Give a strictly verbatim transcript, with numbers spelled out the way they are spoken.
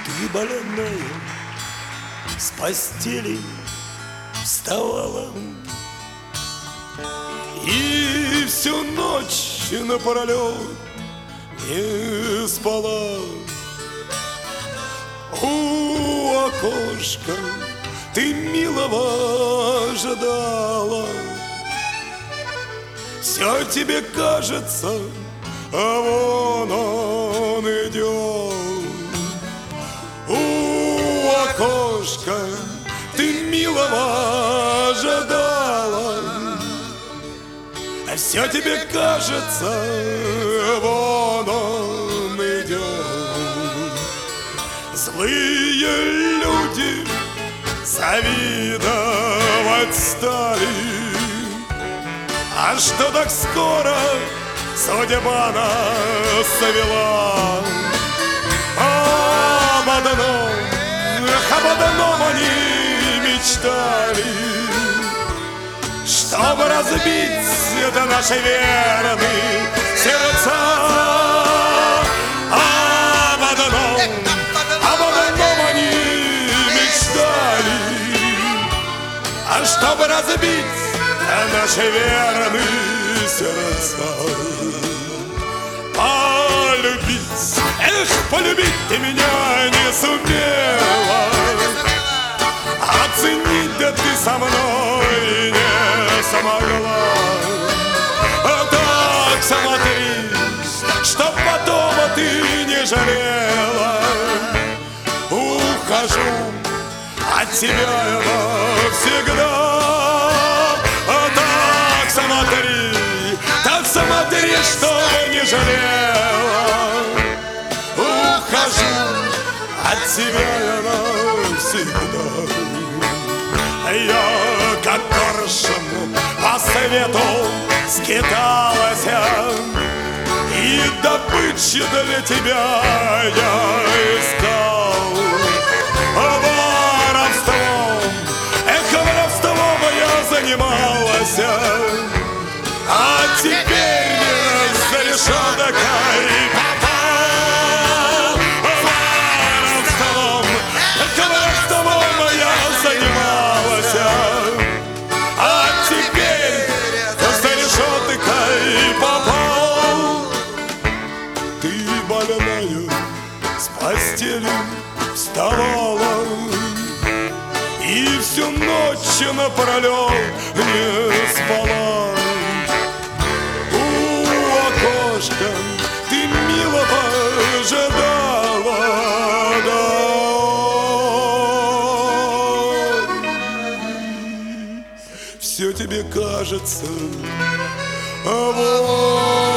Ты больная с постели вставала и всю ночь напролет не спала. У окошка ты милого ожидала. Все тебе кажется, а вон он идет. У окошка ты милого ожидала. А все тебе кажется, вон он идет. Злые люди завидовать стали. А что так скоро судьба нас совела? Об одном, об одном они мечтали, чтобы разбить это наши верные сердца. Об одном, об одном они мечтали, а чтобы разбить наши верные сердца. Полюбить, эх, полюбить ты меня не сумела. Оценить, да ты со мной не смогла. А так смотри, чтоб потом ты не жалела. Ухожу от тебя я навсегда. Смотри, так смотри, чтобы не жалела. Ухожу от тебя я навсегда. Я, как коршун, по свету скиталась, и добычи для тебя я искал. Воровством, эх, воровством я занималась. А теперь за решеток и попал. Воровством, воровством я занималась. А теперь за решеток и попал. Ты больная с постели вставала и всю ночь напролет не спала. Ты милого ожидала, да. Все тебе кажется, а вот